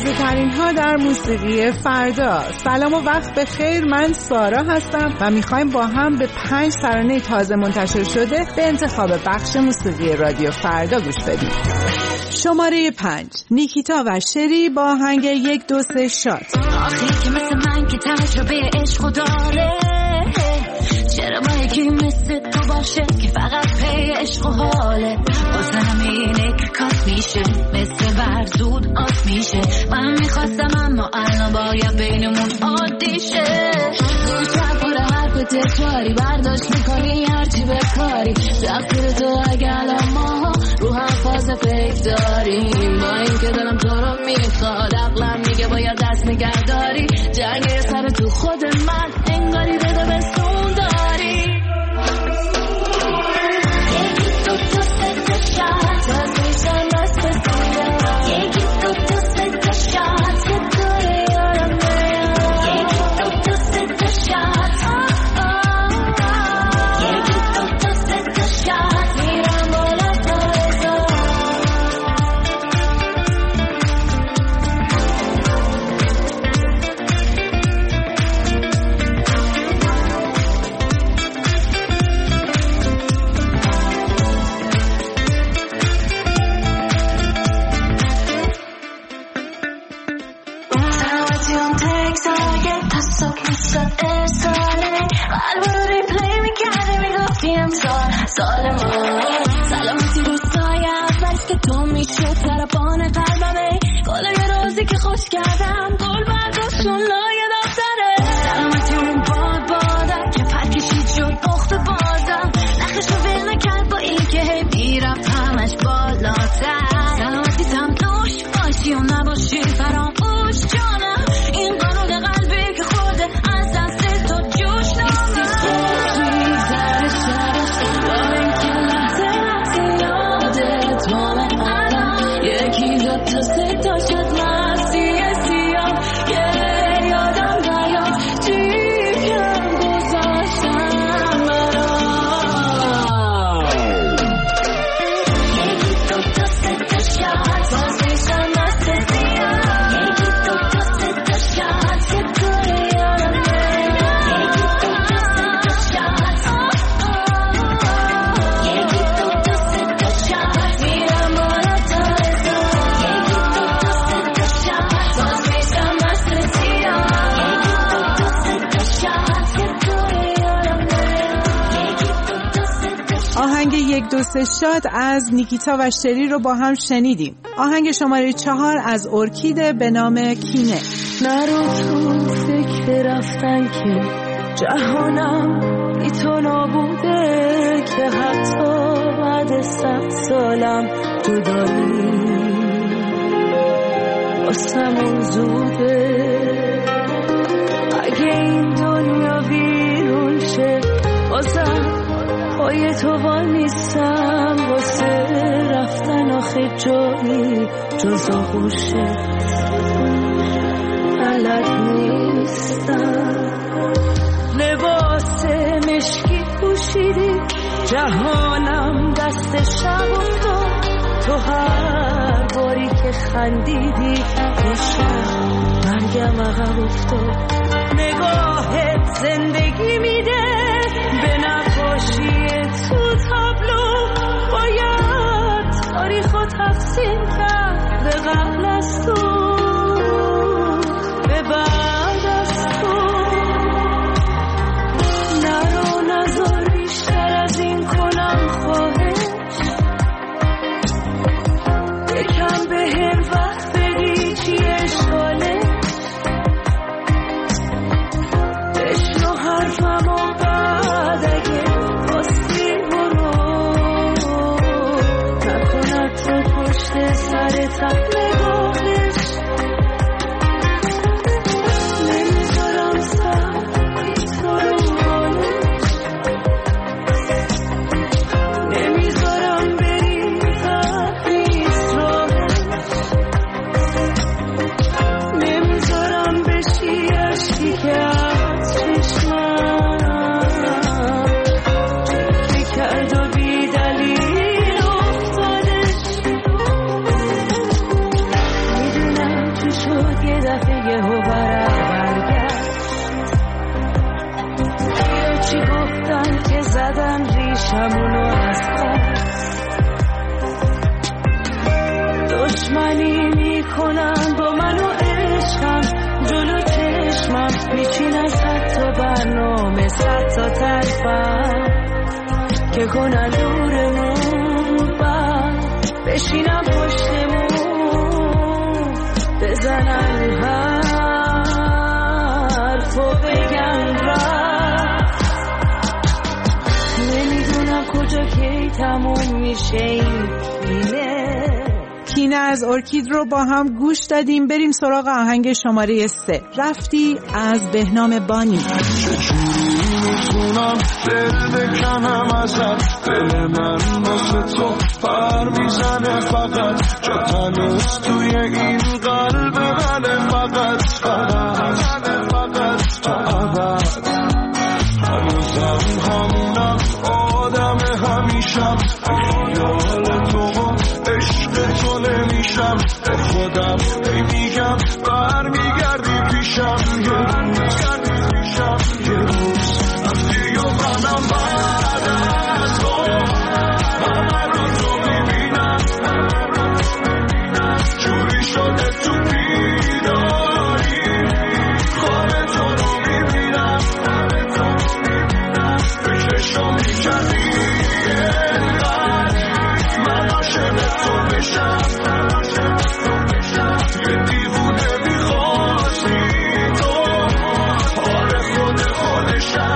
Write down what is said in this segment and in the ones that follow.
تازه ترین ها در موسیقی فردا. سلام و وقت بخیر، من سارا هستم و میخوایم با هم به 5 ترانه تازه منتشر شده به انتخاب بخش موسیقی رادیو فردا گوش بدیم. شماره 5 نیکیتا و شری با آهنگ 1 2 3 شات. آخی که مثل من که تجربه عشق داره، چرا با یکی مثل تو باشه که فقط پی عشق و حاله. واسه همینه که کات میشه، مثل برزود آت میشه. من میخواستم اما الان باید بینمون عادی شه. گوشم پر حرف تکراری، برداشت میکنی هرچی بکاری. تقدیر تو اگه الان ما رو هم فاز فکر داریم، با این که دلم تو رو میخواد، عقلم میگه باید دست نگه داری. جنگ سر تو خود من انگاری بده بستون داری. یکی تو تو سه شات باز میشن بس بسیار. یکی تو تو سه شات که توی یارم میاد. یکی تو تو سه شات، یکی تو تو سه شات میرم بالا پایزار. سلامتی رو سایت ولی که تو میشه سرپان قلبمه. گل یه روزی که خوش کردم گل برداشتون لایه دفتره. سلامتی اون باد بادم که پرکشید شد بخت بازم. نخش رو ول نکرد با این که هی میرفت همش بالاتر. سلامتی تم دوش باشی و نباشی فراموش جانم. این قانون قلبی که خورده از دست تو جوش نامم. تو سه تا شد مستی سیاه، یه یادم نیاد چی کم گذاشتم برام. یکی تو سه تا شد باز میشم مست سیاه. یکی تو سه تا شد که توی یارم میاد. یکی تو سه تا شد میرم بالا تا آهنگ 1 2 3 شات از نیکیتا و شری رو با هم شنیدیم. آهنگ شماره 4 از ارکیده به نام کینه. نرو تو فکر رفتن که جهانم بی تو نابوده، که حتی بعد 100 سالم جدایی واسمون زوده. اگه این دنیا ویرون شه بازم پای تو وای نیستم. واسه رفتن آخه جایی جز آغوشت بلد نیستم. لباس مشکی پوشیدی، جهانم دست شب افتاد. تو هر باری که خندیدی یه شب مرگم عقب افتاد. نگاهت زندگی میده به نقاشی تو تابلو. باید تاریخو تقسیم کرد به قبل از تو، به بعد از تو. نرو نذار بیشتر از این کنم خواهش. یکم به هم وقت بدی چی اشکاله. بشنو حرفمو بعد اگه خواستی برو. نکند تو پشت سر تب نگاهش زدن ریشمونو از دشمنی میکنن با من و عشقم، جلو چشمم میچینن 100 تا برنامه، 100 تا طرفم که کنن دورمون، بعد بشینم پشتمون بزنن حرف و بگن رفت. نمیدونم کجا کی تموم میشه این کینه از ارکید رو با هم گوش دادیم. بریم سراغ آهنگ شماره 3 رفتی از بهنام بانی. چجوری میتونم دل بکنم ازت، دل من واسه تو پر میزنه فقط، جا تنست توی این قلب منه فقط تا ابد. هنوزم همونم آدم همیشم، خیال تو عشق تو نمیشم، به خودم میگم برمیگردی پیشم، یه روز رفتی و منم بعد از تو همه رو تو میبینم، جوری شده تو بیداری خواب تو رو میبینم، فکرشو میکردی اینقدر من عاشق تو بشم، یه دیوونه میخواستی تو، حال خودشم.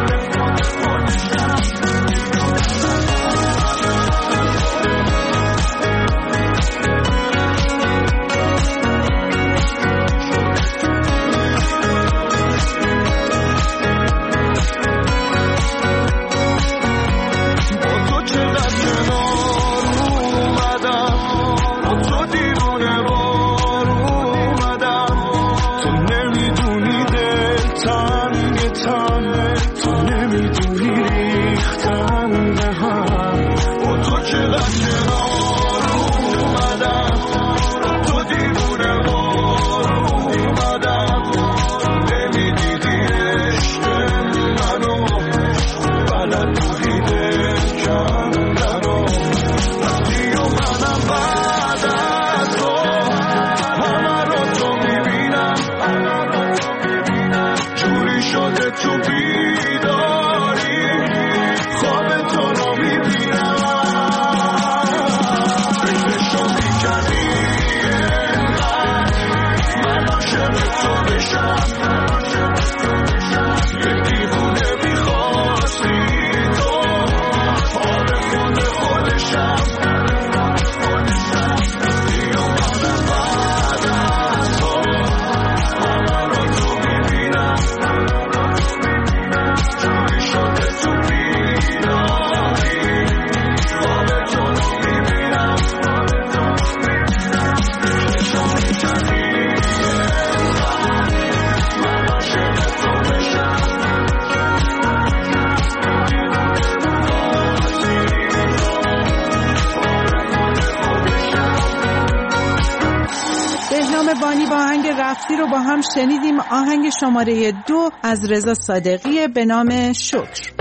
بانی با آهنگ رفتی رو با هم شنیدیم. آهنگ شماره 2 از رضا صادقی به نام شکر.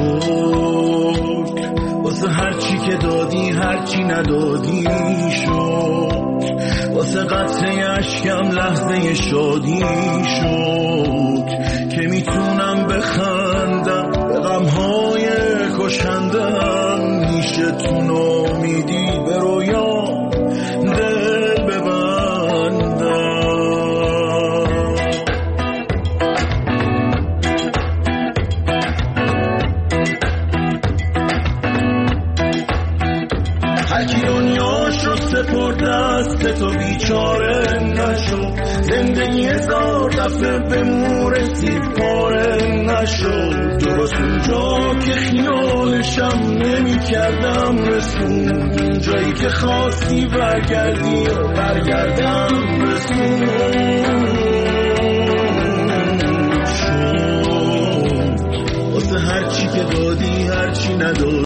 شکر واسه هر چی که دادی، هر چی ندادی، شکر واسه قطره اشکم لحظه شادی، شکر که میتونم بخندم به غمهای کشندم، میشه تو نامیدی به رویام دل ببندم. هرکی دنیاشو سپرد دست تو بیچاره نشو، زندگی هزار دفعه به مورسی پاره نشو، درست اونجا که خیالشم نمی کردم رسون، جایی که خواستی برگردی و برگردم رسون. شد واسه هرچی که دادی، هرچی ندادی،